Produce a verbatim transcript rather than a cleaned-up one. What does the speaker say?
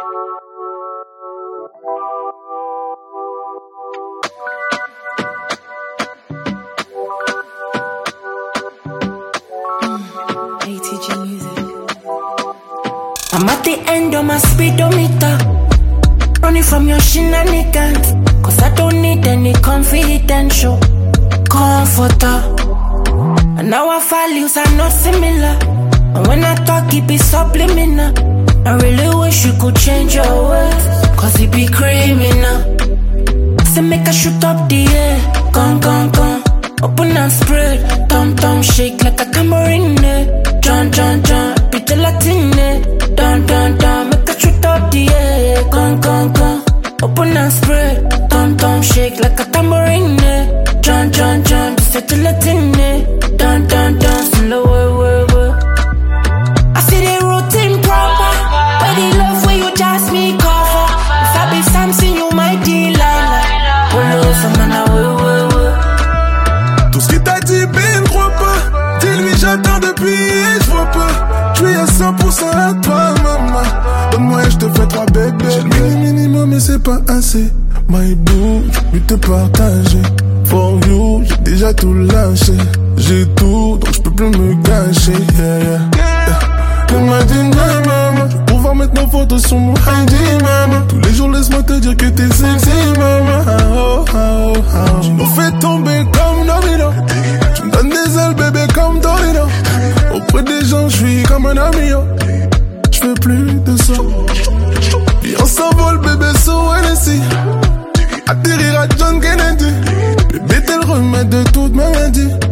I'm at the end of my speedometer, running from your shenanigans, cause I don't need any confidential comforter. And now our values are not similar, and when I talk it be subliminal. I really wish you could change your words, cause it be criminal. Say make a shoot up the air, gone, gone, gone. Open and spread, tom tom shake like a tambourine. John, John, John, beat the Latin. Dun, dun, dun, make a shoot up the air, gone, gone, gone. Open and spread, tom tom shake like a tambourine. John, John, John, set the Latin. Dun, dun, dun, slow, way, way, way. I see the routine proper, but the love where you just me cover. If I be Samson, you might Delilah. Pull over, man, I will, will, will. Tout ce qu'il t'a dit, ben, il croit pas. Dis-lui, j'attends depuis et je vois pas. Tu es à cent pour cent à toi, maman. Donne-moi et je te fais trois bébés. J'ai le mini minimum, mais c'est pas assez. My boo, j'ai pu te partager. For you, j'ai déjà tout lâché. J'ai tout, donc je peux plus me gâcher. Yeah, yeah, yeah. Imagine, maman, je vais pouvoir mettre nos photos sur mon I G, maman. Tous les jours, laisse-moi te dire que t'es sexy, maman. Ah, oh, ah, oh, ah, oh. Tu nous fais tomber comme domino. Tu me donnes des ailes, bébé, comme Torino. Auprès des gens, je suis comme un ami, yo. Je fais plus de ça. Et on s'envole, bébé, sur N S I. Atterrir à John Kennedy. Bébé, t'es le remède de toute ma maladie.